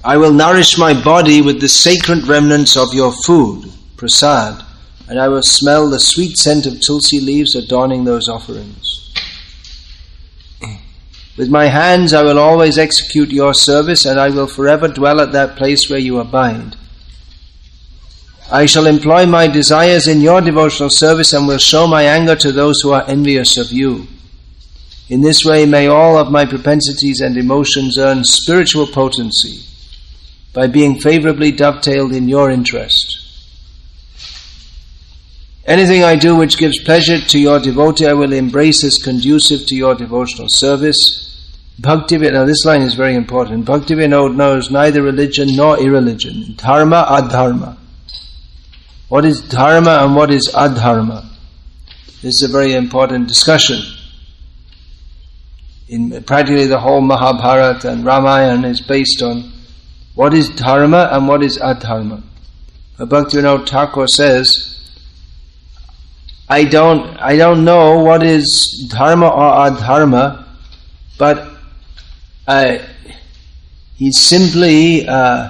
I will nourish my body with the sacred remnants of your food, prasad, and I will smell the sweet scent of tulsi leaves adorning those offerings. With my hands I will always execute your service, and I will forever dwell at that place where you abide. I shall employ my desires in your devotional service and will show my anger to those who are envious of you. In this way may all of my propensities and emotions earn spiritual potency by being favorably dovetailed in your interest. Anything I do which gives pleasure to your devotee, I will embrace as conducive to your devotional service. Bhakti-vinod, now this line is very important. Bhakti-vinod knows neither religion nor irreligion, dharma, adharma. What is dharma and what is adharma? This is a very important discussion. In practically the whole Mahabharata and Ramayana is based on what is dharma and what is adharma. Bhakti-vinod Thakur says, I don't know what is dharma or adharma, but he simply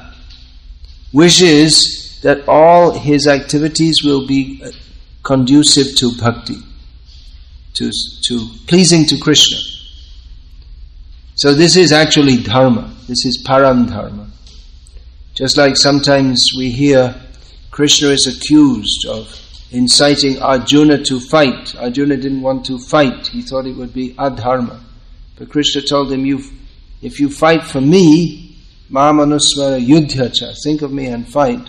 wishes that all his activities will be conducive to bhakti, to pleasing to Krishna. So this is actually dharma. This is param dharma. Just like sometimes we hear Krishna is accused of inciting Arjuna to fight. Arjuna didn't want to fight. He thought it would be adharma. But Krishna told him, if you fight for me, mamanusmara yudhyacha, think of me and fight,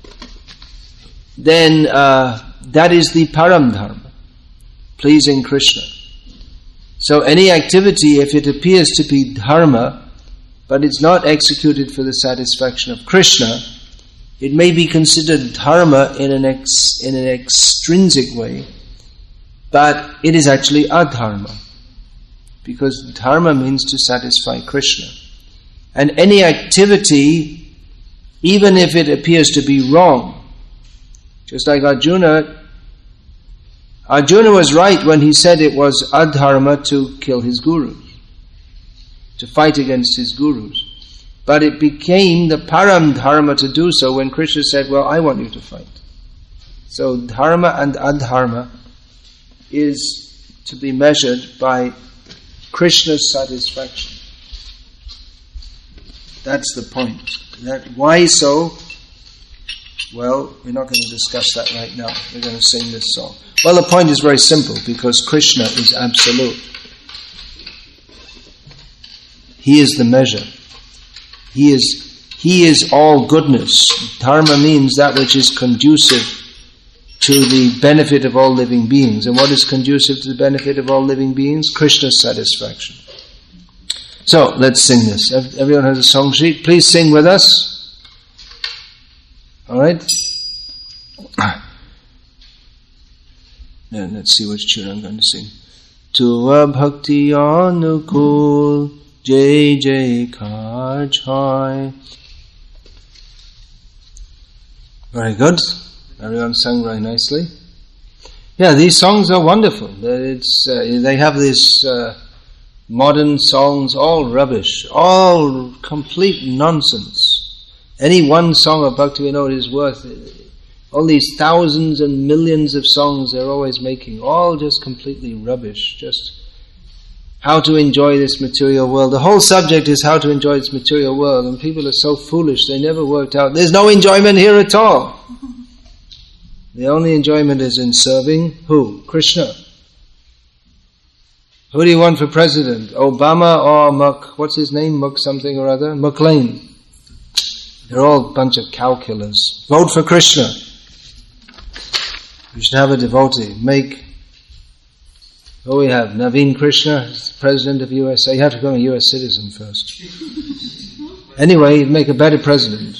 then that is the param dharma, pleasing Krishna. So any activity, if it appears to be dharma, but it's not executed for the satisfaction of Krishna, it may be considered dharma in an extrinsic way, but it is actually adharma, because dharma means to satisfy Krishna. And any activity, even if it appears to be wrong, just like Arjuna was right when he said it was adharma to kill his gurus, to fight against his gurus. But it became the param dharma to do so when Krishna said, well, I want you to fight. So dharma and adharma is to be measured by Krishna's satisfaction. That's the point. Why so? Well, we're not going to discuss that right now. We're going to sing this song. Well, the point is very simple, because Krishna is absolute. He is the measure. He is all goodness. Dharma means that which is conducive to the benefit of all living beings. And what is conducive to the benefit of all living beings? Krishna's satisfaction. So, let's sing this. Everyone has a song sheet. Please sing with us. Alright? Then let's see which tune I'm going to sing. Tua bhakti anukul Jai Jaikar Chai. Very good. Everyone sang very nicely. Yeah, these songs are wonderful. They have this modern songs, all rubbish, all complete nonsense. Any one song of Bhakti-vinod is worth all these thousands and millions of songs they're always making, all just completely rubbish. Just how to enjoy this material world. The whole subject is how to enjoy this material world, and people are so foolish, they never worked out. There's no enjoyment here at all. The only enjoyment is in serving who? Krishna. Who do you want for president? Obama or what's his name? Something or other? McLean. They're all a bunch of cow killers. Vote for Krishna. You should have a devotee. We have Naveen Krishna, President of USA. You have to become a US citizen first. Anyway, you'd make a better president.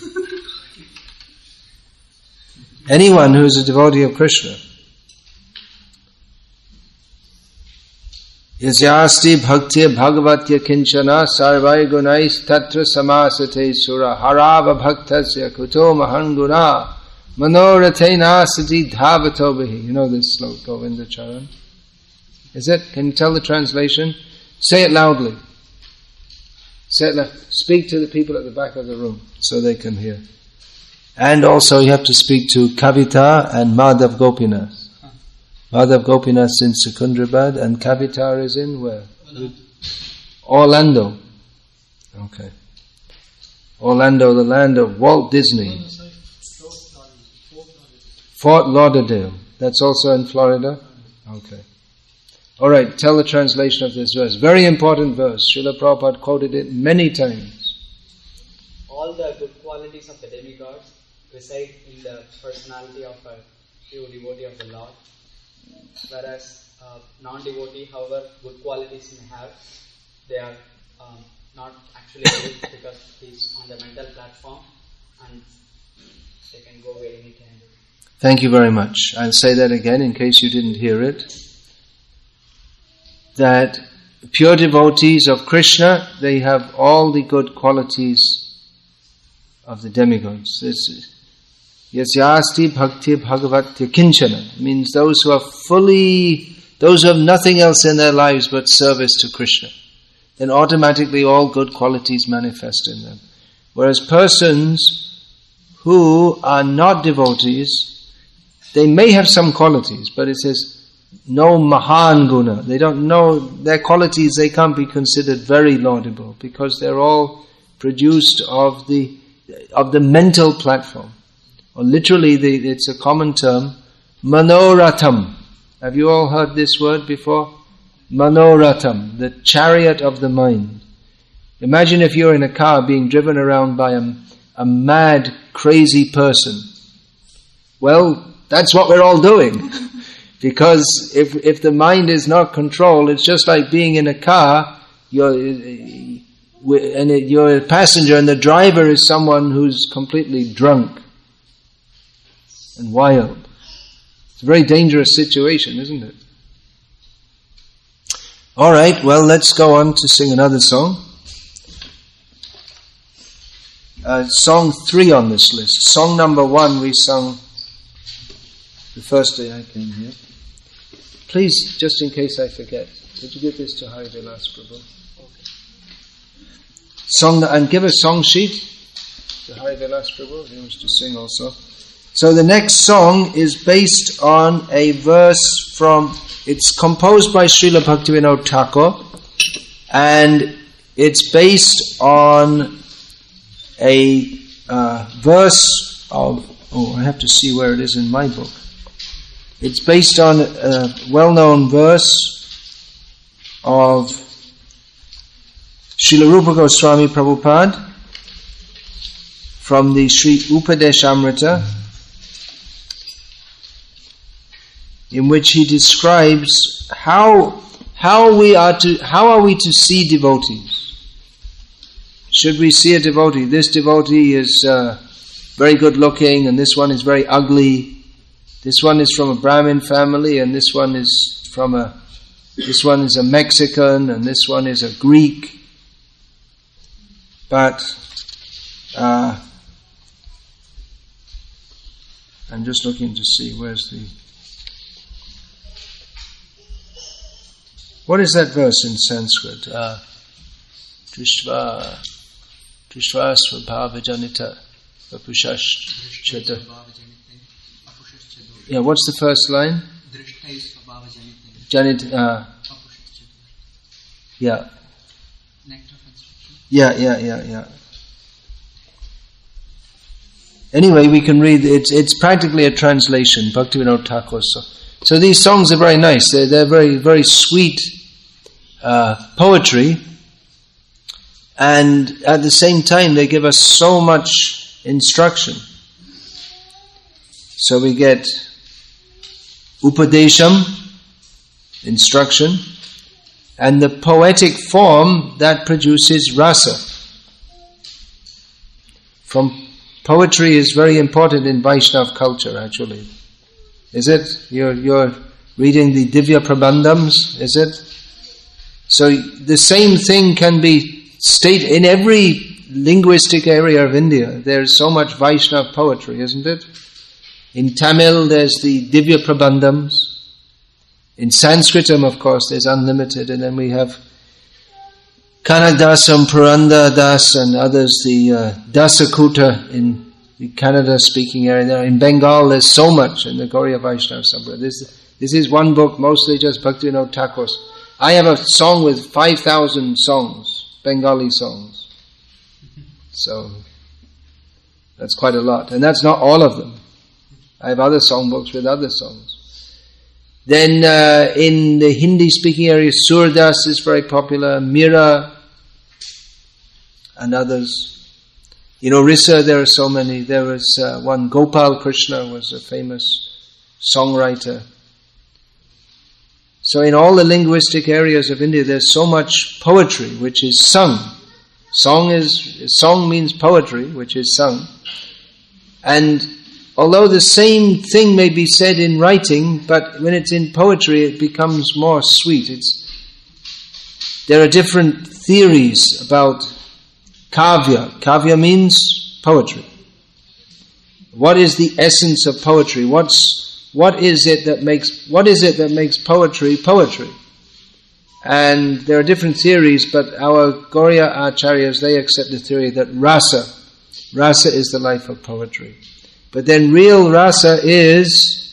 Anyone who is a devotee of Krishna. Yasyasti bhakti bhagavatya kinchana sarvai gunais tatra samasate sura harava bhaktasya kuto mahanguna manoratena sati dhavato bihi. You know this sloka, Govinda Charan? Is it? Can you tell the translation? Say it loudly. Speak to the people at the back of the room so they can hear. And also you have to speak to Kavita and Madhav Gopinath. Madhav Gopinath in Secunderabad and Kavita is in where? Orlando. Okay. Orlando, the land of Walt Disney. Fort Lauderdale. That's also in Florida? Okay. Alright, tell the translation of this verse. Very important verse. Srila Prabhupada quoted it many times. All the good qualities of the demigods reside in the personality of a true devotee of the Lord. Whereas non-devotee, however good qualities may have, they are not actually good because he's on the mental platform and they can go away anytime. Thank you very much. I'll say that again in case you didn't hear it. That pure devotees of Krishna, they have all the good qualities of the demigods. Yasyasti bhakti bhagavatya kinchana means those who have nothing else in their lives but service to Krishna. Then automatically all good qualities manifest in them. Whereas persons who are not devotees, they may have some qualities, but it says no mahan guna. They don't know their qualities, they can't be considered very laudable because they're all produced of the mental platform. Or literally, it's a common term, manoratham. Have you all heard this word before? Manoratham, the chariot of the mind. Imagine if you're in a car being driven around by a mad, crazy person. Well, that's what we're all doing. Because if the mind is not controlled, it's just like being in a car, you're a passenger and the driver is someone who's completely drunk and wild. It's a very dangerous situation, isn't it? Alright, well, let's go on to sing another song. Song 3 on this list. Song number 1 we sung the first day I came here. Please, just in case I forget, could you give this to Hari Vilas Prabhu? Okay. And give a song sheet to Hari Vilas Prabhu. He wants to sing also. So the next song is based on a verse it's composed by Srila Bhaktivinoda Thakur, and it's based on a verse of, I have to see where it is in my book. It's based on a well-known verse of Srila Rupa Goswami Prabhupada from the Sri Upadeshamrita, in which he describes how are we to see devotees. Should we see a devotee? This devotee is very good looking, and this one is very ugly. This one is from a Brahmin family, and this one is a Mexican, and this one is a Greek. But I'm just looking to see what is that verse in Sanskrit? Drishva svabhavajanita vapushashchata. Yeah, what's the first line? Janit. Yeah. Yeah. Anyway, we can read. It's practically a translation, Bhaktivinoda Thakur. So these songs are very nice. They're very, very sweet poetry, and at the same time they give us so much instruction. So we get Upadesham, instruction, and the poetic form that produces rasa. Poetry is very important in Vaishnava culture, actually. Is it? You're reading the Divya Prabandhams, is it? So the same thing can be stated in every linguistic area of India. There's so much Vaishnava poetry, isn't it? In Tamil, there's the Divya Prabandhams. In Sanskritam, of course, there's unlimited. And then we have Kanadasam, Puranda Das and others, the Dasakuta in the Kannada-speaking area. There in Bengal, there's so much in the Gauriya Vaishnava Sampradaya. This is one book, mostly just Bhaktivinoda Thakur's. I have a song with 5,000 songs, Bengali songs. So, that's quite a lot. And that's not all of them. I have other songbooks with other songs. Then in the Hindi-speaking area, Surdas is very popular, Mira and others. In Orissa, there are so many. There was one, Gopal Krishna was a famous songwriter. So in all the linguistic areas of India, there's so much poetry which is sung. Song means poetry, which is sung. And although the same thing may be said in writing, but when it's in poetry, it becomes more sweet. There are different theories about kavya. Kavya means poetry. What is the essence of poetry? What is it that makes poetry poetry? And there are different theories, but our Gauriya Acharyas, they accept the theory that rasa is the life of poetry. But then real rasa is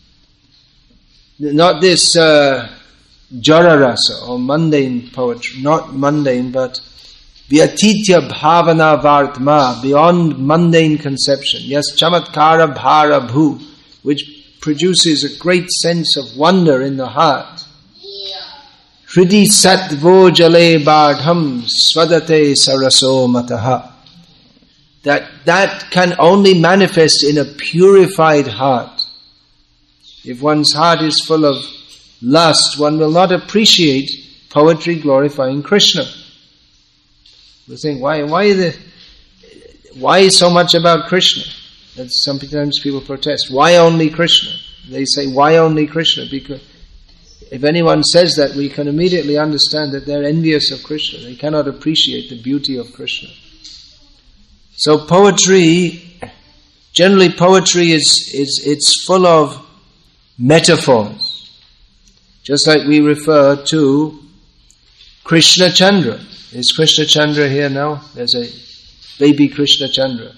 not this jara rasa or mundane poetry, not mundane, but vyatitya bhavana vartma, beyond mundane conception. Yes, chamatkara bhara bhu, which produces a great sense of wonder in the heart. Hridi satvo jale bardham swadate saraso mataha. That can only manifest in a purified heart. If one's heart is full of lust, one will not appreciate poetry glorifying Krishna. We think, why so much about Krishna? That sometimes people protest. Why only Krishna? They say, why only Krishna? Because if anyone says that, we can immediately understand that they're envious of Krishna. They cannot appreciate the beauty of Krishna. So generally poetry it's full of metaphors. Just like we refer to Krishna Chandra. Is Krishna Chandra here now? There's a baby Krishna Chandra.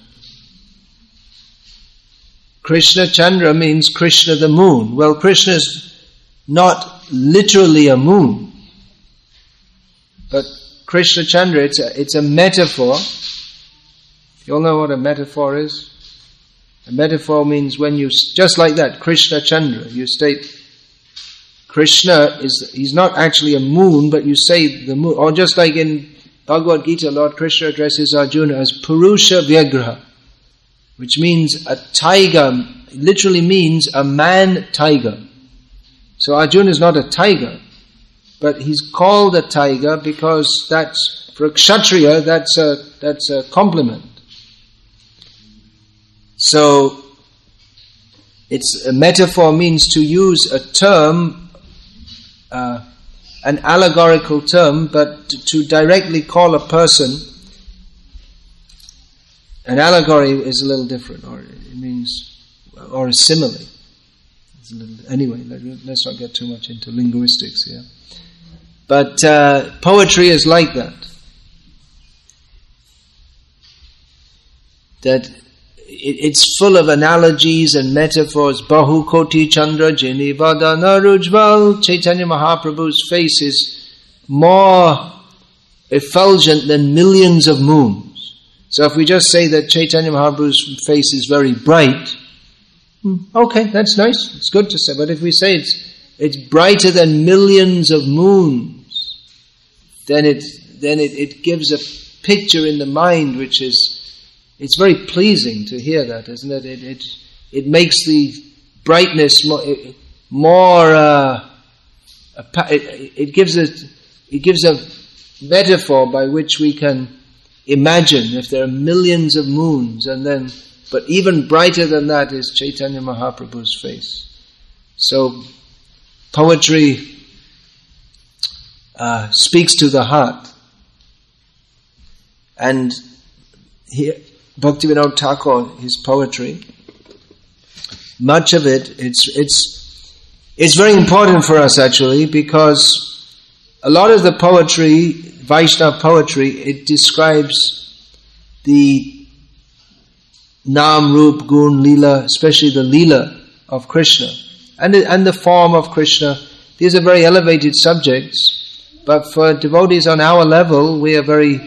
Krishna Chandra means Krishna the moon. Well, Krishna is not literally a moon. But Krishna Chandra, it's a metaphor. You all know what a metaphor is? A metaphor means when you, just like that, Krishna Chandra, you state Krishna he's not actually a moon, but you say the moon. Or just like in Bhagavad Gita, Lord Krishna addresses Arjuna as Purusha Vyagraha, which means a tiger, literally means a man tiger. So Arjuna is not a tiger, but he's called a tiger because that's, for a Kshatriya, that's a compliment. So, a metaphor means to use a term, an allegorical term, but to directly call a person. An allegory is a little different, or it means, or a simile. Anyway, let's not get too much into linguistics here. But poetry is like that. That it's full of analogies and metaphors. Bahu Koti Chandra Jini Vadana Rujval. Chaitanya Mahaprabhu's face is more effulgent than millions of moons. So if we just say that Chaitanya Mahaprabhu's face is very bright, okay, that's nice, it's good to say. But if we say it's brighter than millions of moons, then it gives a picture in the mind which is, it's very pleasing to hear that, isn't it? It makes the brightness more. It gives a metaphor by which we can imagine if there are millions of moons, but even brighter than that is Chaitanya Mahaprabhu's face. So poetry speaks to the heart, and here Bhaktivinoda Thakur, his poetry, much of it's very important for us actually, because a lot of the poetry Vaishnava poetry, it describes the Nam, Rup, Gun, Leela, especially the Leela of Krishna, and the form of Krishna. These are very elevated subjects, but for devotees on our level, we're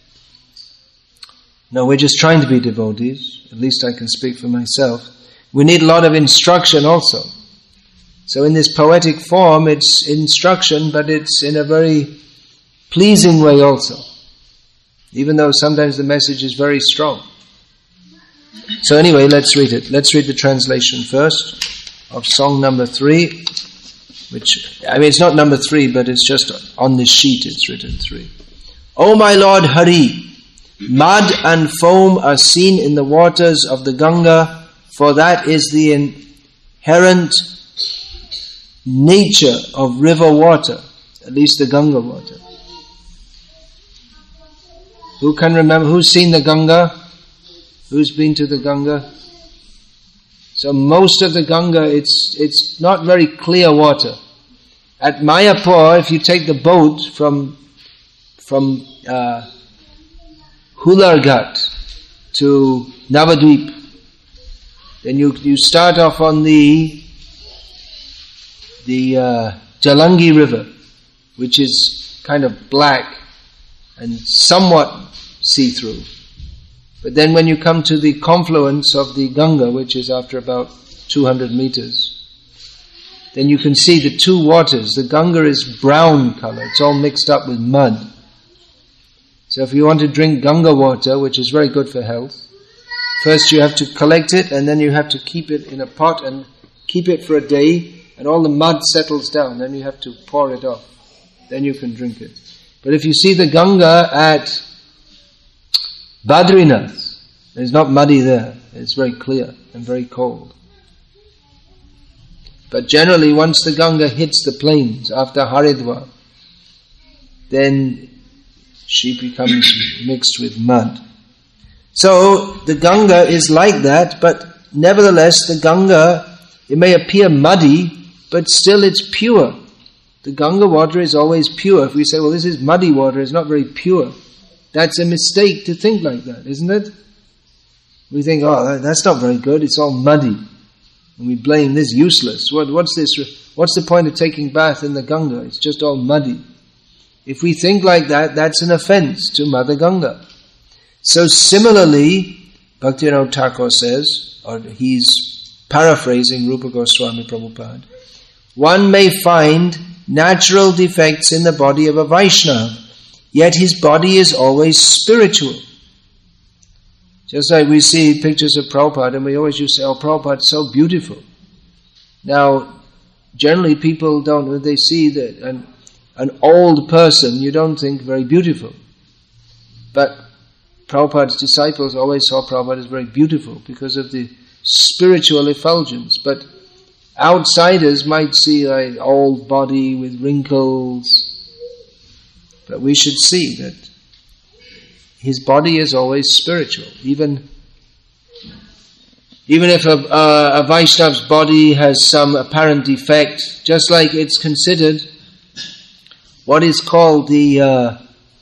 just trying to be devotees. At least I can speak for myself. We need a lot of instruction also. So in this poetic form, it's instruction, but it's in a very pleasing way also, even though sometimes the message is very strong. So anyway, let's read it. Let's read the translation first of song number 3, which, it's not number 3, but it's just on this sheet it's written 3. O my Lord Hari, mud and foam are seen in the waters of the Ganga, for that is the inherent nature of river water, at least the Ganga water. Who can remember? Who's seen the Ganga? Who's been to the Ganga? So most of the Ganga, it's not very clear water. At Mayapur, if you take the boat from Hularghat to Navadvip, then you start off on the Jalangi River, which is kind of black and somewhat see-through. But then when you come to the confluence of the Ganga, which is after about 200 meters, then you can see the two waters. The Ganga is brown color, it's all mixed up with mud. So if you want to drink Ganga water, which is very good for health, first you have to collect it, and then you have to keep it in a pot and keep it for a day, and all the mud settles down. Then you have to pour it off. Then you can drink it. But if you see the Ganga at Badrinath, it's not muddy there. It's very clear and very cold. But generally, once the Ganga hits the plains after Haridwar, then she becomes mixed with mud. So the Ganga is like that, but nevertheless the Ganga, it may appear muddy, but still it's pure. The Ganga water is always pure. If we say, well, this is muddy water, it's not very pure, that's a mistake to think like that, isn't it? We think, oh, that's not very good, it's all muddy. And we blame this useless. What's this? What's the point of taking bath in the Ganga? It's just all muddy. If we think like that, that's an offense to Mother Ganga. So similarly, Bhaktivinoda Thakur says, or he's paraphrasing Rupa Goswami Prabhupada, one may find natural defects in the body of a Vaishnava, yet his body is always spiritual. Just like we see pictures of Prabhupada and we always used to say, oh, Prabhupada's so beautiful. Now, generally people don't, when they see that an old person, you don't think very beautiful. But Prabhupada's disciples always saw Prabhupada as very beautiful because of the spiritual effulgence. But outsiders might see an old body with wrinkles. But we should see that his body is always spiritual. Even if a Vaishnava's body has some apparent defect, just like it's considered what is called the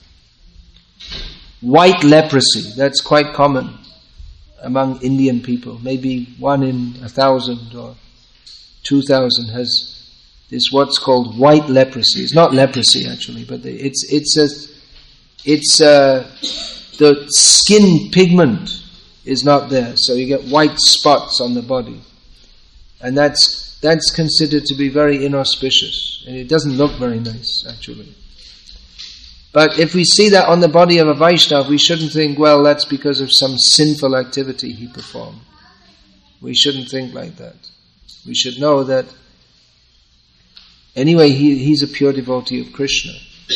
white leprosy. That's quite common among Indian people. Maybe 1 in 1,000 or 2,000 has this what's called white leprosy. It's not leprosy actually, but the skin pigment is not there, so you get white spots on the body, and that's considered to be very inauspicious, and it doesn't look very nice actually. But if we see that on the body of a Vaishnava, we shouldn't think, well, that's because of some sinful activity he performed. We shouldn't think like that. We should know that anyway he's a pure devotee of Krishna.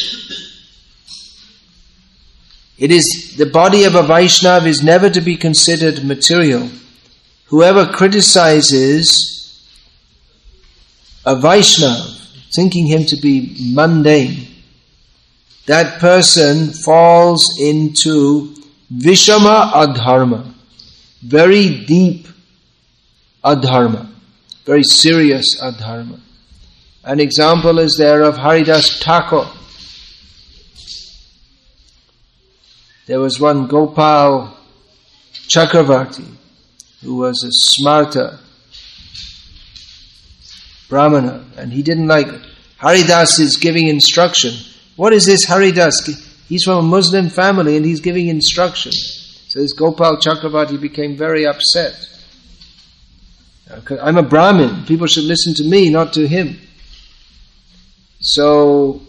It is the body of a Vaishnava is never to be considered material. Whoever criticizes a Vaishnava, thinking him to be mundane, that person falls into Vishama Adharma, very deep Adharma, very serious Adharma. An example is there of Haridas Thakur. there was one Gopal Chakravarti, who was a Smarta Brahmana, and he didn't like Haridas is giving instruction. What is this Haridas? He's from a Muslim family and he's giving instruction. So this Gopal Chakravarti became very upset. I'm a Brahmin. People should listen to me, not to him. So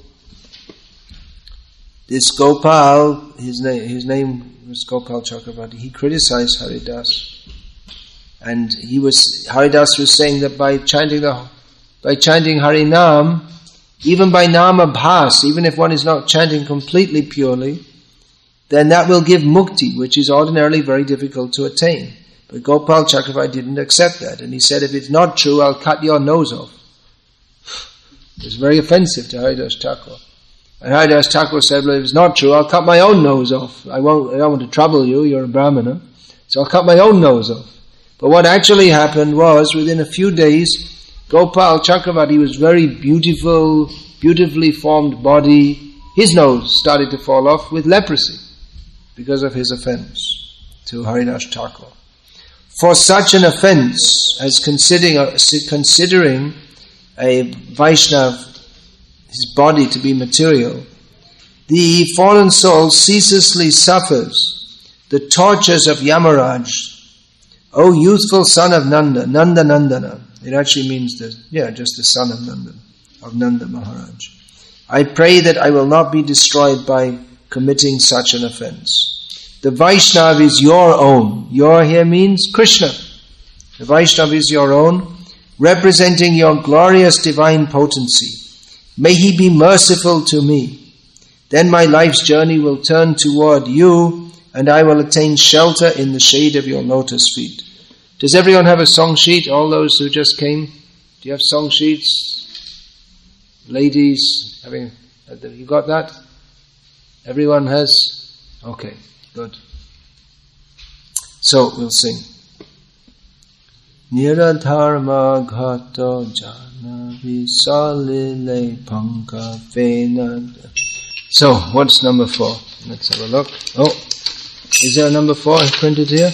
this Gopal, his name was Gopal Chakravarti, he criticized Haridas. And Haridas was saying that by chanting Harinam, even by Nama Bhas, even if one is not chanting completely purely, then that will give mukti, which is ordinarily very difficult to attain. But Gopal Chakravarti didn't accept that, and he said, if it's not true, I'll cut your nose off. It was very offensive to Haridas Thakur. And Haridas Thakur said, well, if it's not true, I'll cut my own nose off. I don't want to trouble you, you're a Brahmana, so I'll cut my own nose off. But what actually happened was, within a few days, Gopal Chakravarti was very beautiful, beautifully formed body. His nose started to fall off with leprosy because of his offense to Haridas Thakur. For such an offense as considering a Vaishnav, his body to be material, the fallen soul ceaselessly suffers the tortures of Yamaraj. O youthful son of Nanda, Nanda Nandana. It actually means just the son of Nanda Maharaj. I pray that I will not be destroyed by committing such an offense. The Vaishnav is your own. Your here means Krishna. The Vaishnav is your own, representing your glorious divine potency. May he be merciful to me. Then my life's journey will turn toward you, and I will attain shelter in the shade of your lotus feet. Does everyone have a song sheet? All those who just came? Do you have song sheets? Ladies, you got that? Everyone has? Okay, good. So, we'll sing. Niradharma ghato jana visalile panka venad. So, what's number 4? Let's have a look. Oh, is there a number 4 printed here?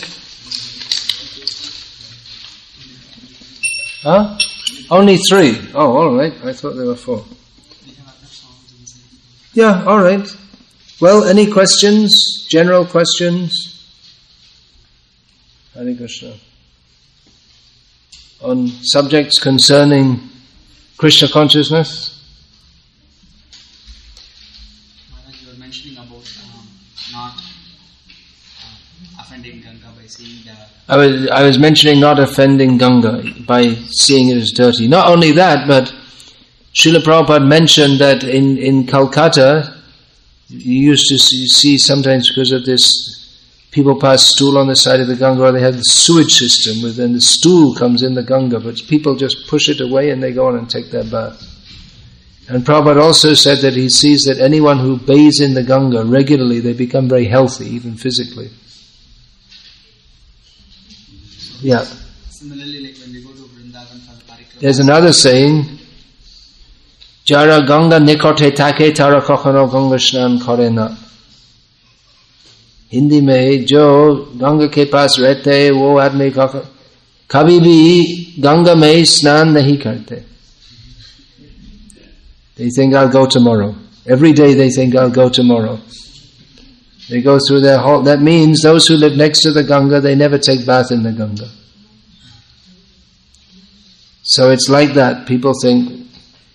Huh? Only 3. Oh, all right. I thought there were 4. Yeah, all right. Well, any questions? General questions? Hare Krishna. On subjects concerning Krishna consciousness? Maharaj, you were mentioning about not offending Ganga by seeing the... I was mentioning not offending Ganga by seeing it as dirty. Not only that, but Srila Prabhupada mentioned that in Calcutta, you used to see sometimes because of this, people pass stool on the side of the Ganga, or they have the sewage system, where then the stool comes in the Ganga, but people just push it away and they go on and take their bath. And Prabhupada also said that he sees that anyone who bathes in the Ganga regularly, they become very healthy, even physically. Yeah. Similarly, like when we go to Vrindavan for the parikrama. There's another saying, Jara Ganga nikote take tara kokhano Ganga snan kore na. Hindi mein jo Ganga ke paas rehte wo aadmi kabhi bhi Ganga mein snan nahi karte. They think I'll go tomorrow. Every day they think I'll go tomorrow. They go through their whole... That means those who live next to the Ganga, they never take bath in the Ganga. So it's like that. People think,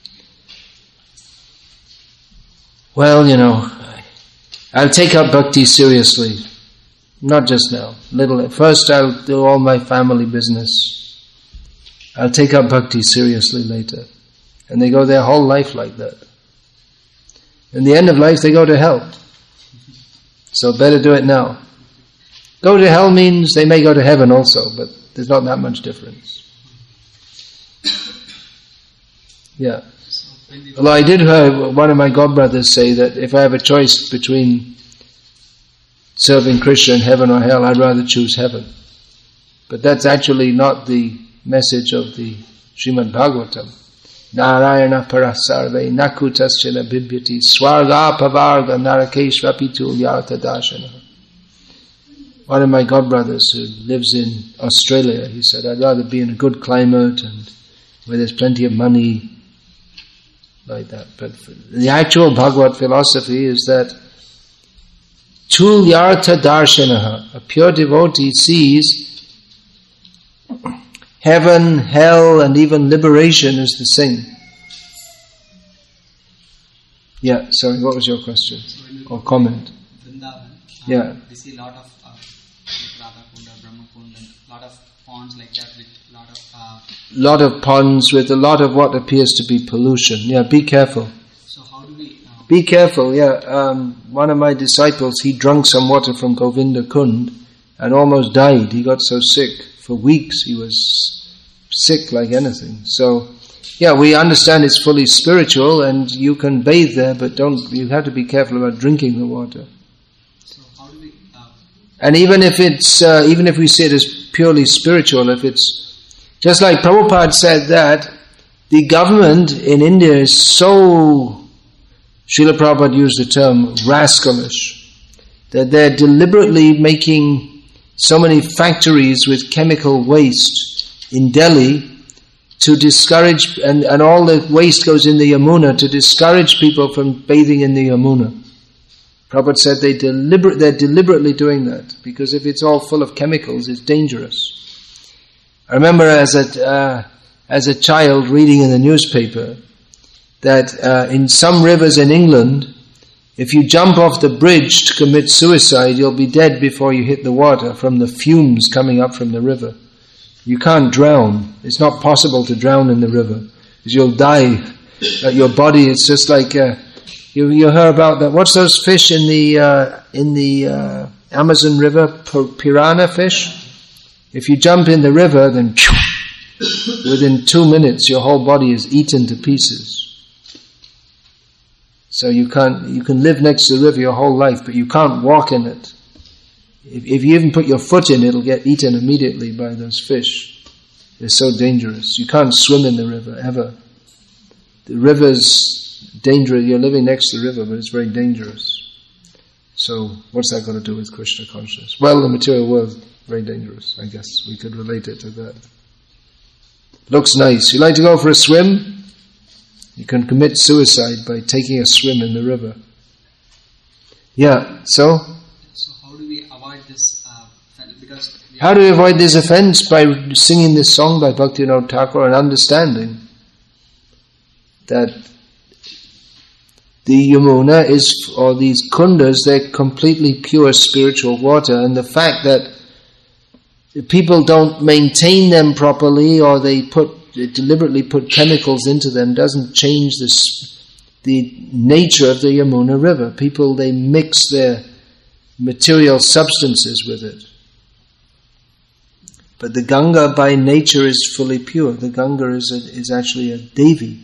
well, I'll take up bhakti seriously. Not just now. First I'll do all my family business. I'll take up bhakti seriously later. And they go their whole life like that. In the end of life, they go to hell. So better do it now. Go to hell means they may go to heaven also, but there's not that much difference. Yeah. Although I did hear one of my godbrothers say that if I have a choice between serving Krishna in heaven or hell, I'd rather choose heaven. But that's actually not the message of the Srimad Bhagavatam. Narayana parasarve nakutasya bibhyati swarga pavarga narakeshvapi tulyartha darshana. One of my godbrothers who lives in Australia, he said, I'd rather be in a good climate and where there's plenty of money, like that. But the actual Bhagavad philosophy is that tulyartha darshanaha, a pure devotee sees heaven, hell, and even liberation is the same. Yeah, sorry, what was your question or comment? Vrindavan, yeah. We see a lot of Radha Kunda, Brahma Kunda, a lot of ponds like that with a lot of ponds with a lot of what appears to be pollution. Yeah, be careful. So how do we... Be careful, yeah. One of my disciples, he drank some water from Govinda Kund and almost died. He got so sick. For weeks he was sick like anything. So, yeah, we understand it's fully spiritual and you can bathe there, but you have to be careful about drinking the water. So how do we... And even if we see it as purely spiritual, if it's just like Prabhupada said that the government in India is so, Srila Prabhupada used the term rascalish, that they're deliberately making so many factories with chemical waste in Delhi to discourage, and all the waste goes in the Yamuna to discourage people from bathing in the Yamuna. Prabhupada said they're deliberately doing that, because if it's all full of chemicals, it's dangerous. I remember as a child reading in the newspaper that in some rivers in England, if you jump off the bridge to commit suicide, you'll be dead before you hit the water from the fumes coming up from the river. You can't drown. It's not possible to drown in the river, because you'll die. Your body, it's just like you hear about that. What's those fish in the Amazon River? Piranha fish. If you jump in the river, then within 2 minutes your whole body is eaten to pieces. So you can live next to the river your whole life, but you can't walk in it. If you even put your foot in, it'll get eaten immediately by those fish. They're so dangerous. You can't swim in the river, ever. The river's dangerous. You're living next to the river, but it's very dangerous. So what's that got to do with Krishna consciousness? Well, the material world, very dangerous. I guess we could relate it to that. Looks nice. You like to go for a swim? You can commit suicide by taking a swim in the river. Yeah, so how do we avoid this? How do we avoid this offense? By singing this song by Bhaktivinoda Thakur and understanding that the Yamuna is, or these kundas, they're completely pure spiritual water, and the fact that people don't maintain them properly, or they deliberately put chemicals into them, doesn't change the nature of the Yamuna River. People, they mix their material substances with it. But the Ganga by nature is fully pure. The Ganga is actually a Devi.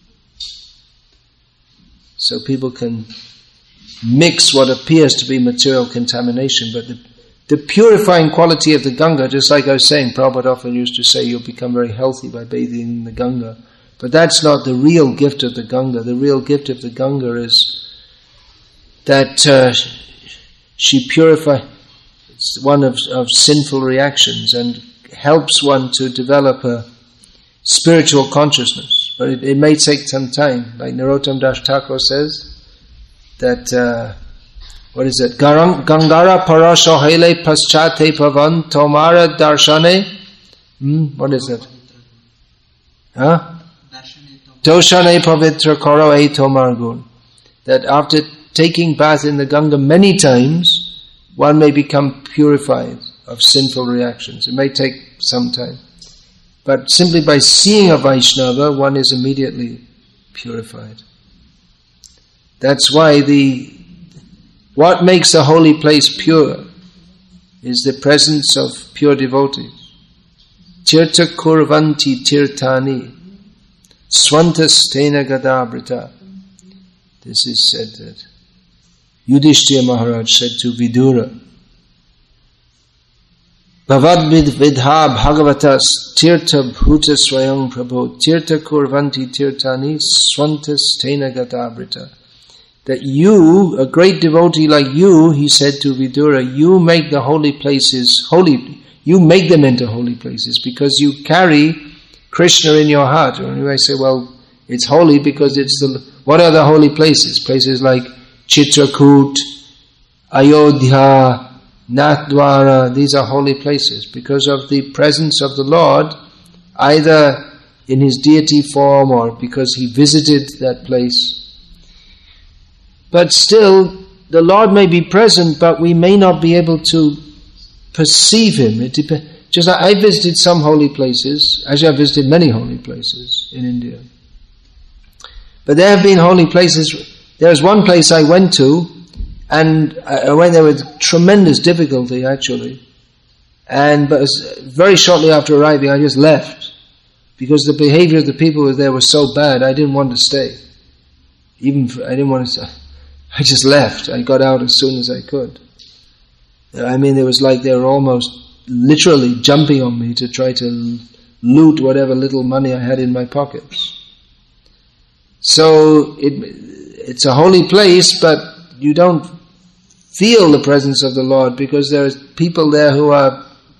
So people can mix what appears to be material contamination, but the purifying quality of the Ganga, just like I was saying, Prabhupada often used to say you'll become very healthy by bathing in the Ganga. But that's not the real gift of the Ganga. The real gift of the Ganga is that she purifies one of sinful reactions and helps one to develop a spiritual consciousness. But it may take some time. Like Narottam Das Thakur says, that what is it? Gangara parasho hele paschate pavan tomara darshane. What is it? Huh? Doshane pavitra karo e tomar gun. That after taking bath in the Ganga many times, one may become purified of sinful reactions. It may take some time. But simply by seeing a Vaishnava, one is immediately purified. That's why what makes the holy place pure is the presence of pure devotees. Tirtha kurvanti tirthani swantastena gadabrita. This is said that Yudhishthira Maharaj said to Vidura Bhavad vidha bhagavatas tirtha bhuta swayam prabho tirtha kurvanti tirthani swantas tena gatabrita. That you, a great devotee like you, he said to Vidura, you make the holy places holy. You make them into holy places because you carry Krishna in your heart. And you may say, well, it's holy because it's what are the holy places? Places like Chitrakoot, Ayodhya, Nathdwara, these are holy places because of the presence of the Lord, either in his deity form or because he visited that place. But still, the Lord may be present, but we may not be able to perceive him. It depends. Just like I visited some holy places, actually I visited many holy places in India. But there have been holy places. There was one place I went to, and I went there with tremendous difficulty, actually. But very shortly after arriving, I just left. Because the behavior of the people there was so bad, I didn't want to stay. I didn't want to stay. I just left. I got out as soon as I could. I mean, it was like they were almost literally jumping on me to try to loot whatever little money I had in my pockets. So it's a holy place, but you don't feel the presence of the Lord because there are people there who are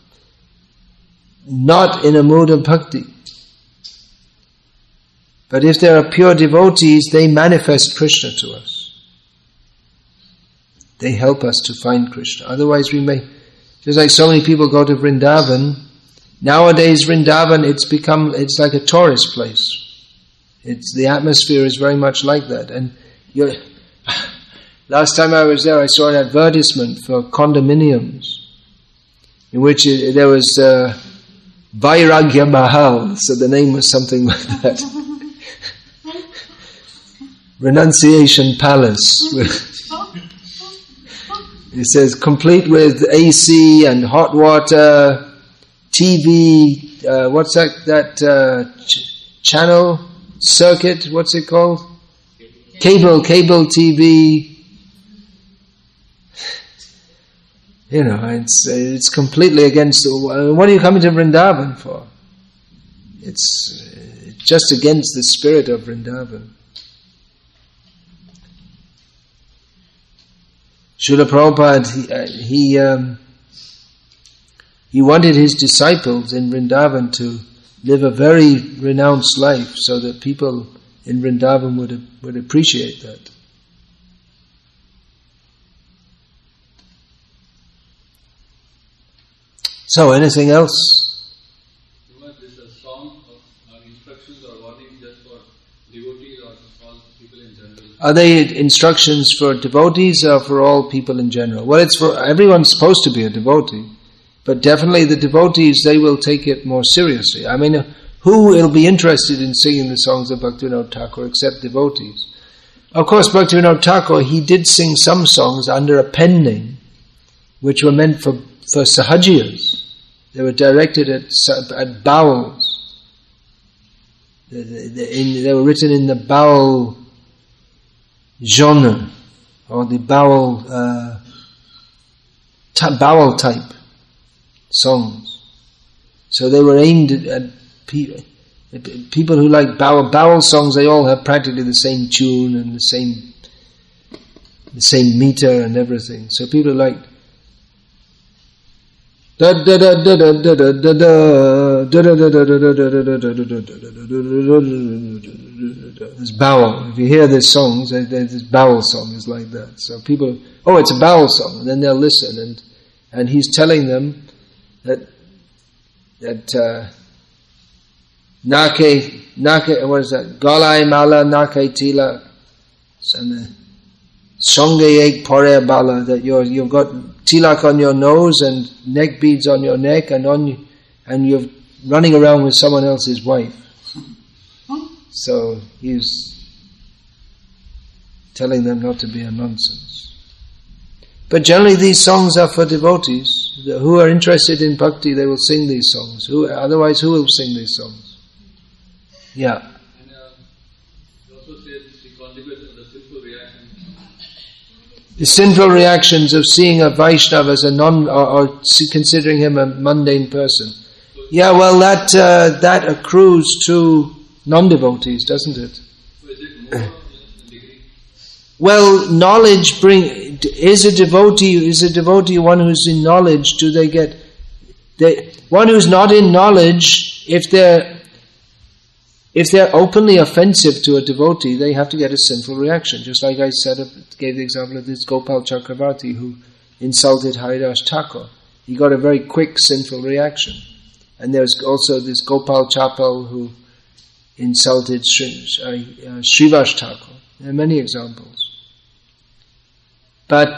not in a mood of bhakti. But if there are pure devotees, they manifest Krishna to us. They help us to find Krishna. Otherwise we may, just like so many people go to Vrindavan, nowadays Vrindavan, it's like a tourist place. The atmosphere is very much like that. And last time I was there, I saw an advertisement for condominiums, in which there was Vairagya Mahal, so the name was something like that. Renunciation Palace. It says complete with AC and hot water, TV, what's that channel, circuit, what's it called? Cable TV. You know, it's completely against, what are you coming to Vrindavan for? It's just against the spirit of Vrindavan. Srila Prabhupada, he wanted his disciples in Vrindavan to live a very renounced life so that people in Vrindavan would appreciate that. So, anything else? This is a song of instructions or warnings just for devotees or for all people in general? Are they instructions for devotees or for all people in general? Well, it's for everyone's supposed to be a devotee. But definitely the devotees, they will take it more seriously. I mean, who will be interested in singing the songs of Bhaktivinoda Thakur except devotees? Of course, Bhaktivinoda Thakur, he did sing some songs under a pen name, which were meant for sahajiyas. They were directed at bowels. They were written in the bowel genre, or the bowel type songs. So they were aimed at people who like bowel songs. They all have practically the same tune and the same meter and everything. So people like da da da da da da da da da da da da. This bowel. If you hear these songs, this bowel song is like that. So people, oh, it's a bowel song, and then they'll listen, and he's telling them that nake, what is that? Galai mala nake tila, and songe ek pore bala, that you've got tilak on your nose and neck beads on your neck, and you're running around with someone else's wife. So he's telling them not to be a nonsense. But generally these songs are for devotees. Who are interested in bhakti, they will sing these songs. Otherwise, who will sing these songs? Yeah. And you also said the consequence of the simple reaction. The sinful reactions of seeing a Vaishnava as a or considering him a mundane person. Yeah, well, that accrues to non-devotees, doesn't it? So is it more degree? Well, knowledge is a devotee one who's in knowledge? Do they get one who's not in knowledge? If they're openly offensive to a devotee, they have to get a sinful reaction. Just like I gave the example of this Gopal Chakravarti who insulted Haridas Thakur. He got a very quick sinful reaction. And there's also this Gopal Chapal who insulted Srivas Thakur. There are many examples. But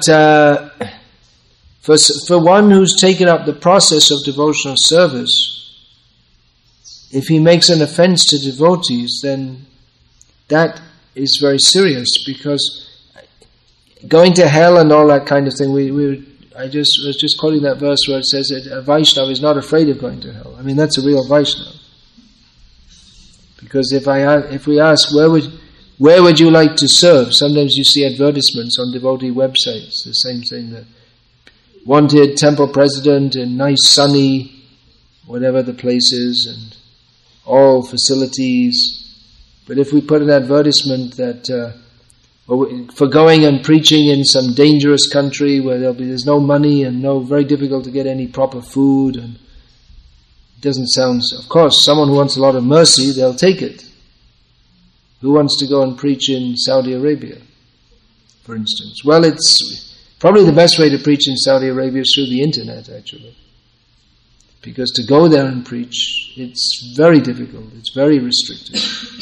for one who's taken up the process of devotional service, if he makes an offense to devotees, then that is very serious, because going to hell and all that kind of thing, I was just quoting that verse where it says that a Vaishnava is not afraid of going to hell. I mean, that's a real Vaishnava. Because if we ask, where would you like to serve? Sometimes you see advertisements on devotee websites, the same thing, that wanted temple president in nice sunny, whatever the place is, and all facilities. But if we put an advertisement that for going and preaching in some dangerous country where there's no money and very difficult to get any proper food, and it doesn't sound. Of course, someone who wants a lot of mercy, they'll take it. Who wants to go and preach in Saudi Arabia, for instance? Well, it's probably the best way to preach in Saudi Arabia is through the internet, actually. Because to go there and preach, it's very difficult, it's very restricted.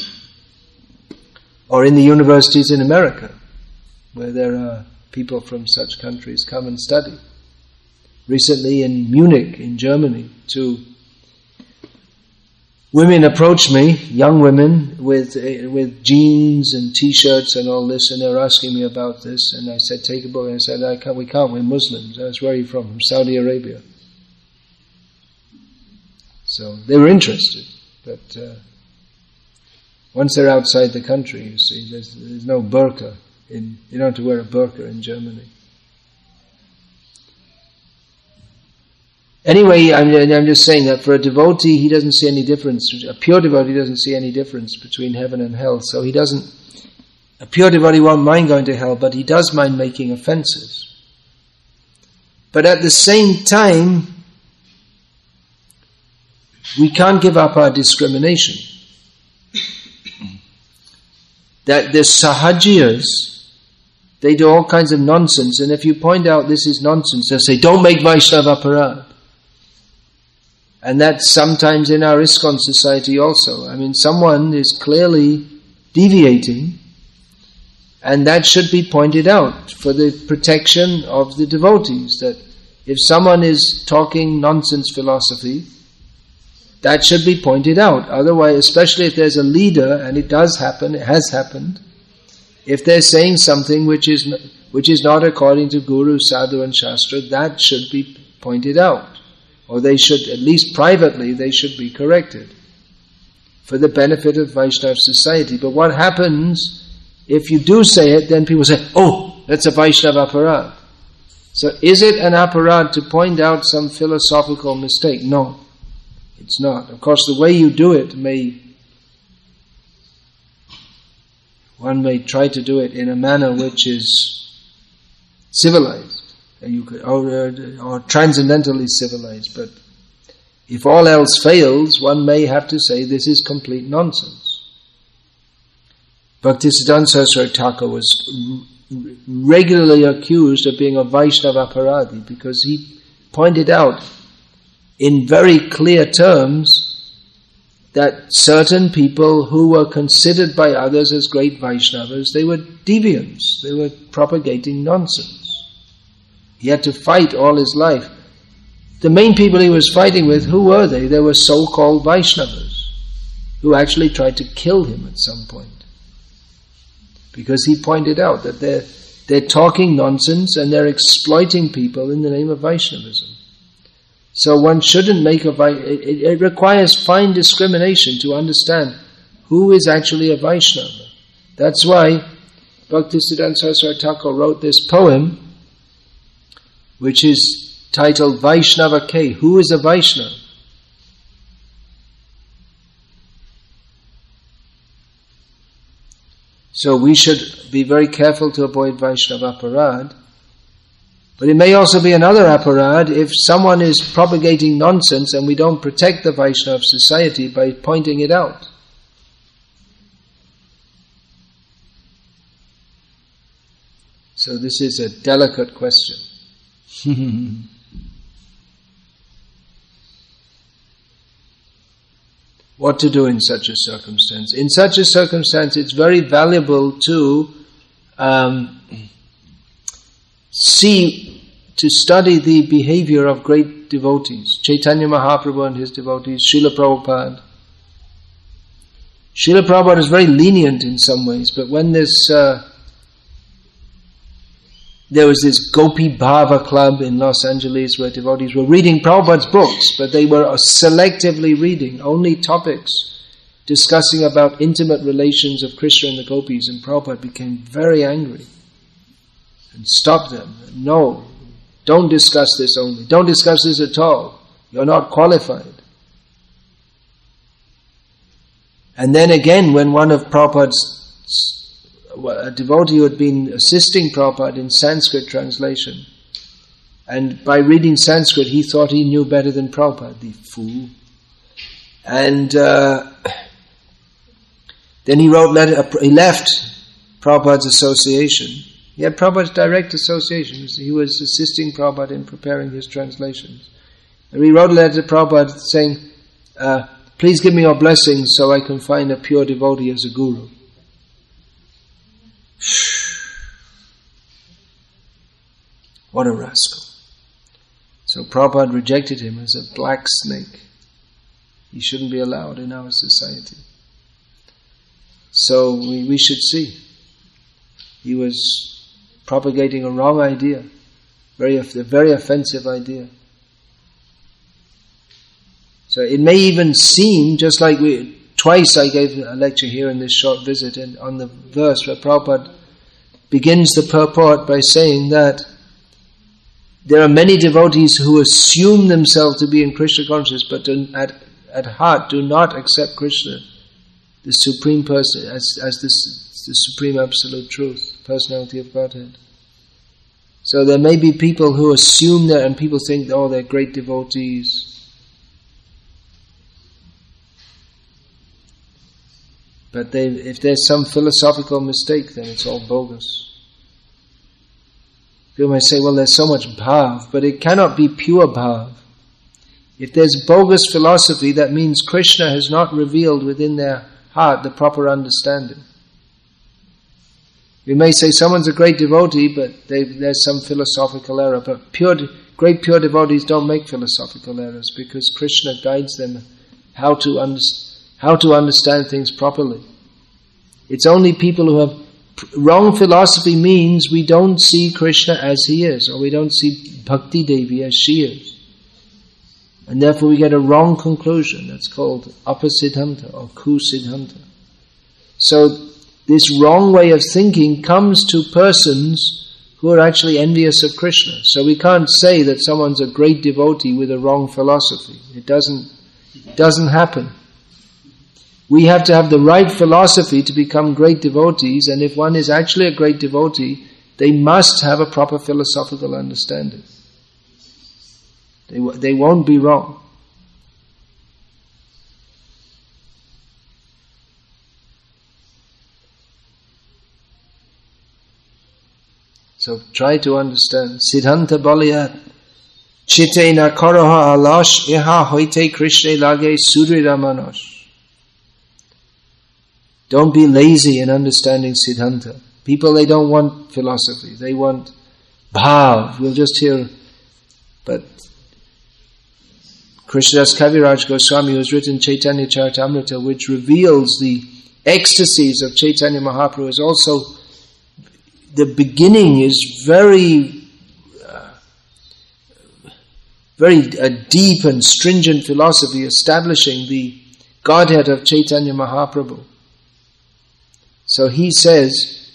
Or in the universities in America, where there are people from such countries come and study. Recently in Munich, in Germany, 2 women approached me, young women, with jeans and t-shirts and all this, and they were asking me about this, and I said, take a book, and I said, we can't, we're Muslims. I said, where are you from? From Saudi Arabia. So they were interested, but once they're outside the country, you see, there's no burqa. You don't have to wear a burqa in Germany. Anyway, I'm just saying that for a devotee, he doesn't see any difference. A pure devotee doesn't see any difference between heaven and hell. So a pure devotee won't mind going to hell, but he does mind making offenses. But at the same time, we can't give up our discrimination. That the sahajiyas, they do all kinds of nonsense, and if you point out this is nonsense, they'll say, don't make Vaishnava aparad. And that's sometimes in our ISKCON society also. I mean, someone is clearly deviating, and that should be pointed out for the protection of the devotees, that if someone is talking nonsense philosophy, that should be pointed out. Otherwise, especially if there's a leader, and it does happen, it has happened, if they're saying something which is not according to Guru, Sadhu and Shastra, that should be pointed out. Or they should, at least privately, they should be corrected for the benefit of Vaishnava society. But what happens if you do say it, then people say, oh, that's a Vaishnava aparad. So is it an aparad to point out some philosophical mistake? No, it's not. Of course, the way you do it one may try to do it in a manner which is civilized. Or transcendentally civilized, but if all else fails, one may have to say this is complete nonsense. Bhaktisiddhanta Saraswati Thakur was regularly accused of being a Vaishnava aparadi because he pointed out in very clear terms that certain people who were considered by others as great Vaishnavas, they were deviants, they were propagating nonsense. He had to fight all his life. The main people he was fighting with, who were they? They were so-called Vaishnavas, who actually tried to kill him at some point. Because he pointed out that they're talking nonsense and they're exploiting people in the name of Vaishnavism. So one shouldn't make it requires fine discrimination to understand who is actually a Vaishnava. That's why Bhaktisiddhanta Saraswati Thakur wrote this poem, which is titled Vaishnava Ke. Who is a Vaishnava? So we should be very careful to avoid Vaishnava aparad. But it may also be another aparad if someone is propagating nonsense and we don't protect the Vaishnava society by pointing it out. So this is a delicate question. What to do in such a circumstance? In such a circumstance, it's very valuable to study the behavior of great devotees. Chaitanya Mahaprabhu and his devotees, Srila Prabhupada. Srila Prabhupada is very lenient in some ways, but when there was this Gopi Bhava club in Los Angeles where devotees were reading Prabhupada's books, but they were selectively reading only topics discussing about intimate relations of Krishna and the gopis, and Prabhupada became very angry and stopped them. No, don't discuss this only. Don't discuss this at all. You're not qualified. And then again, when one of Prabhupada's a devotee who had been assisting Prabhupada in Sanskrit translation, and by reading Sanskrit he thought he knew better than Prabhupada, the fool. And then he left Prabhupada's association. He had Prabhupada's direct association. He was assisting Prabhupada in preparing his translations. And he wrote a letter to Prabhupada saying, please give me your blessings so I can find a pure devotee as a guru. What a rascal. So Prabhupada rejected him as a black snake. He shouldn't be allowed in our society. So we should see. He was propagating a wrong idea, a very offensive idea. So it may even seem, just like twice I gave a lecture here in this short visit, and on the verse where Prabhupada begins the purport by saying that there are many devotees who assume themselves to be in Krishna consciousness, but at heart do not accept Krishna, the Supreme Person, as the Supreme Absolute Truth, Personality of Godhead. So there may be people who assume that, and people think, oh, they're great devotees. But if there's some philosophical mistake, then it's all bogus. People might say, well, there's so much bhav, but it cannot be pure bhav. If there's bogus philosophy, that means Krishna has not revealed within their heart the proper understanding. We may say someone's a great devotee, but there's some philosophical error. But great pure devotees don't make philosophical errors, because Krishna guides them how to understand things properly. It's only people who have wrong philosophy means we don't see Krishna as he is, or we don't see Bhakti Devi as she is. And therefore we get a wrong conclusion. That's called apasiddhanta or kusiddhanta. So this wrong way of thinking comes to persons who are actually envious of Krishna. So we can't say that someone's a great devotee with a wrong philosophy. It doesn't happen. We have to have the right philosophy to become great devotees, and if one is actually a great devotee, they must have a proper philosophical understanding. They won't be wrong. So try to understand. Siddhanta Baliyat Chite na koroha alash iha hoite Krishna lage sudrida manosh. Don't be lazy in understanding Siddhanta. People, they don't want philosophy. They want bhav. We'll just hear. But Krishnadas Kaviraj Goswami, who has written Chaitanya Charitamrita, which reveals the ecstasies of Chaitanya Mahaprabhu, is also, the beginning is very deep and stringent philosophy establishing the Godhead of Chaitanya Mahaprabhu. So he says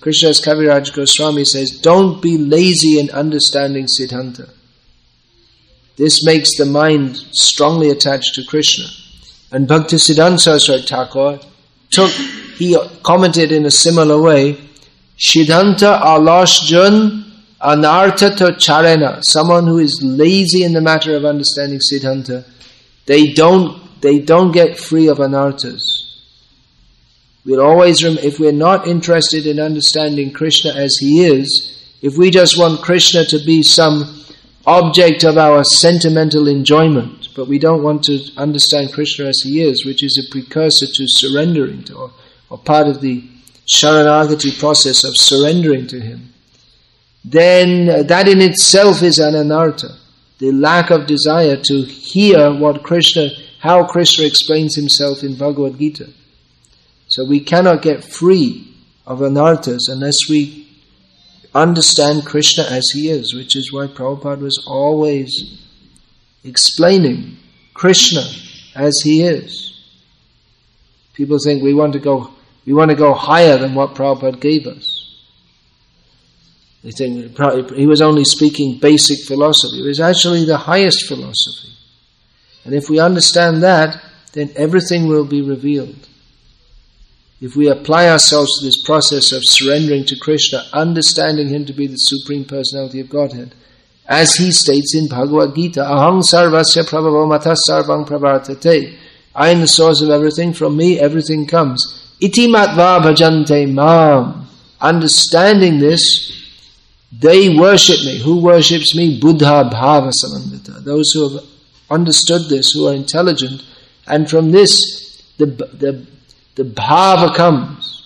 Krishna's Kaviraj Goswami says, don't be lazy in understanding Siddhanta. This makes the mind strongly attached to Krishna. And Bhaktisiddhanta Saraswati Thakur he commented in a similar way, Siddhanta alasjun anartha to charena. Someone who is lazy in the matter of understanding Siddhanta, they don't get free of anarthas. We'll always if we're not interested in understanding Krishna as he is, if we just want Krishna to be some object of our sentimental enjoyment, but we don't want to understand Krishna as he is, which is a precursor to surrendering to, or part of the Sharanagati process of surrendering to him, then that in itself is an anartha. The lack of desire to hear how Krishna explains himself in Bhagavad Gita. So we cannot get free of anarthas unless we understand Krishna as he is, which is why Prabhupada was always explaining Krishna as he is. People think we want to go higher than what Prabhupada gave us. They think he was only speaking basic philosophy. It was actually the highest philosophy. And if we understand that, then everything will be revealed. If we apply ourselves to this process of surrendering to Krishna, understanding him to be the Supreme Personality of Godhead, as he states in Bhagavad Gita, Aham sarvasya prabhavo matha sarvang pravartate. I am the source of everything, from me everything comes. Iti matva bhajante mam. Understanding this, they worship me. Who worships me? Buddha bhava samandita. Those who have understood this, who are intelligent, and from this, the bhava comes.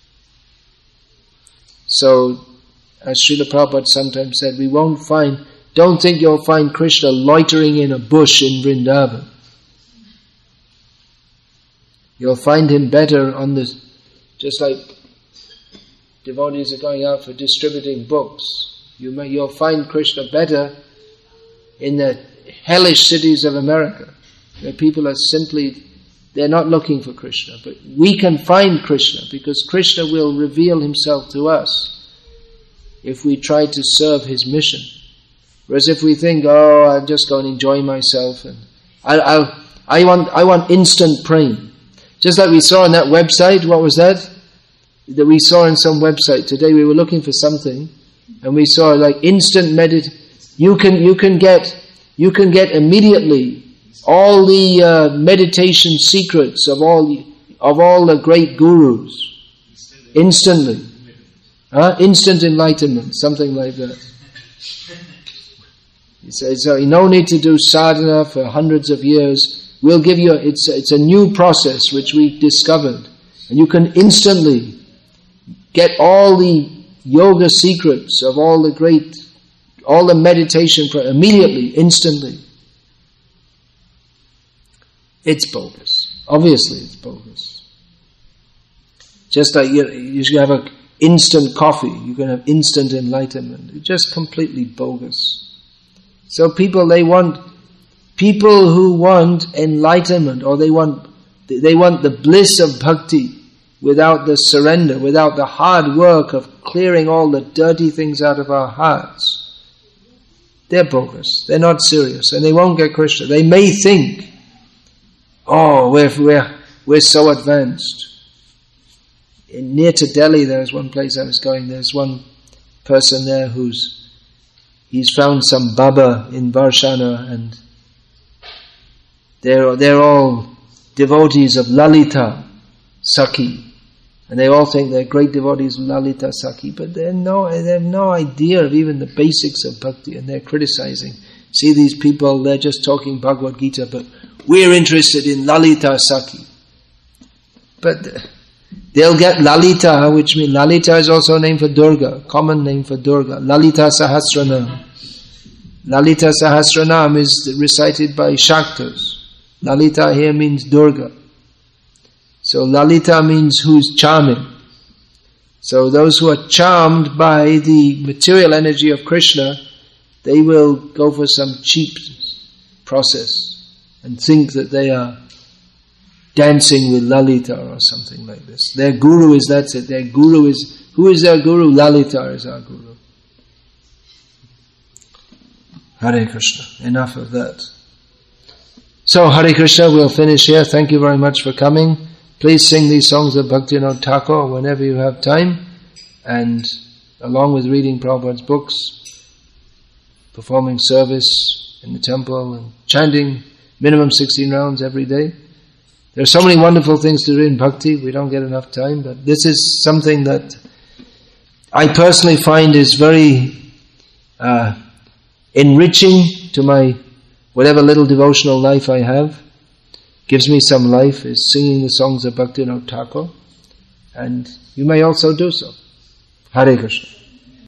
So, as Srila Prabhupada sometimes said, don't think you'll find Krishna loitering in a bush in Vrindavan. You'll find him better just like devotees are going out for distributing books. You'll find Krishna better in the hellish cities of America, where people are they're not looking for Krishna. But we can find Krishna, because Krishna will reveal himself to us if we try to serve his mission. Whereas if we think, I'll just go and enjoy myself, and I want instant praying. Just like we saw on that website, what was that? That we saw in some website today. We were looking for something, and we saw like instant You can get immediately all the meditation secrets of all the great gurus instantly. Instant enlightenment, something like that. He says, so no need to do sadhana for hundreds of years. We'll give you, it's a new process which we discovered. And you can instantly get all the yoga secrets of all the meditation immediately, instantly. It's bogus. Obviously it's bogus. Just like you should have an instant coffee, you can have instant enlightenment. It's just completely bogus. So people who want enlightenment, or they want the bliss of bhakti without the surrender, without the hard work of clearing all the dirty things out of our hearts, they're bogus. They're not serious, and they won't get Krishna. They may think, we're so advanced. Near to Delhi, there's one place I was going. There's one person there he's found some Baba in Varshana, and they're all devotees of Lalita Sakhi, and they all think they're great devotees of Lalita Sakhi, but they have no idea of even the basics of bhakti, and they're criticizing. See, these people, they're just talking Bhagavad Gita, but we're interested in Lalita Sakhi. But they'll get Lalita, which means Lalita is also a name for Durga, common name for Durga. Lalita Sahasranam. Lalita Sahasranam is recited by Shaktas. Lalita here means Durga. So Lalita means who's charming. So those who are charmed by the material energy of Krishna, they will go for some cheap process and think that they are dancing with Lalita or something like this. Their guru is, that's it. Their guru is Who is our Guru? Lalita is our Guru. Hare Krishna. Enough of that. So, Hare Krishna, we'll finish here. Thank you very much for coming. Please sing these songs of Bhaktivinoda Thakur whenever you have time. And along with reading Prabhupada's books, performing service in the temple and chanting minimum 16 rounds every day. There are so many wonderful things to do in bhakti, we don't get enough time, but this is something that I personally find is very enriching to my whatever little devotional life I have. Gives me some life, is singing the songs of Bhaktivinoda Thakur, and you may also do so. Hare Krishna.